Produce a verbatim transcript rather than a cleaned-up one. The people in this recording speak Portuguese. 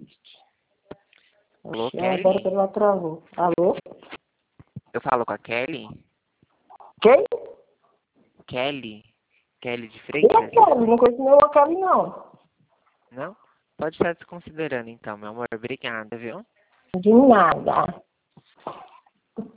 triste. Alô, Ah, agora que Kelly? ela travou. Alô? Eu falo com a Kelly? Quem? Kelly? Kelly de Quem é Freitas? Kelly? Não conheço nenhuma Kelly, não. Não? Pode estar desconsiderando então, meu amor. Obrigada, viu? De nada.